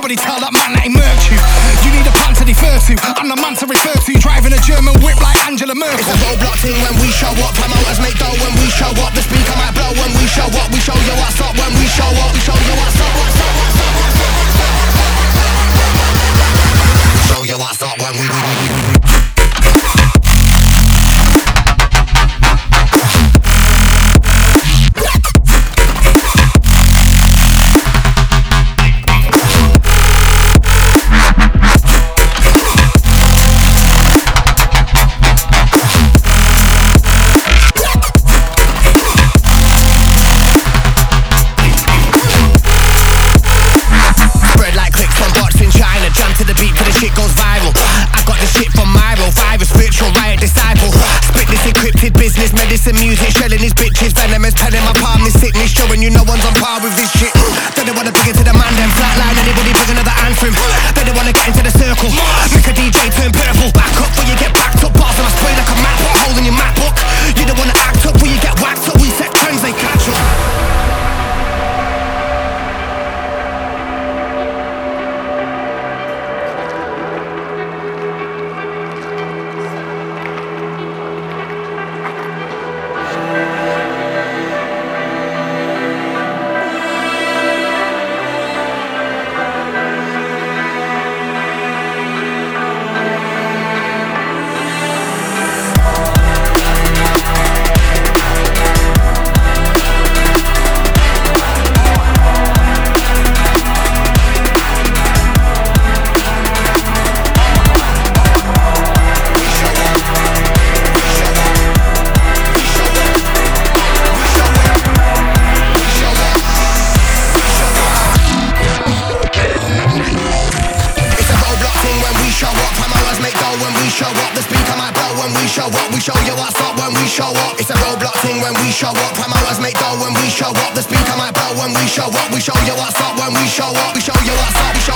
Somebody tell that man ain't murked you. You need a plan to defer to, and the man to refer to. Driving a German whip like Angela Merkel. It's a roadblock thing when we show up. Promoters make dough when we show up. The speaker might blow when we show up. We show you what's up when we show up. We show you what's up. Show you what's up when we shit goes viral. I got the shit from Myro, virus, spiritual riot, disciple. Spit this encrypted business, medicine, music, shelling these bitches. Venomous, telling my palm this sickness, showing you no one's on par with this shit. They don't wanna bring it to the man, them flatline, anybody bring another anthem. They don't wanna get into the circle, make a DJ turn purple. Back up before you get backed up, bars and I spray like a map, put a hole in your MacBook. You don't wanna act up before you get whacked up. We set trends, they catch up. We show you what's up when we show up. It's a roadblock thing when we show up. Promoters make dough when we show up. The speaker might blow when we show up. We show you what's up when we show up. We show you what's up. We show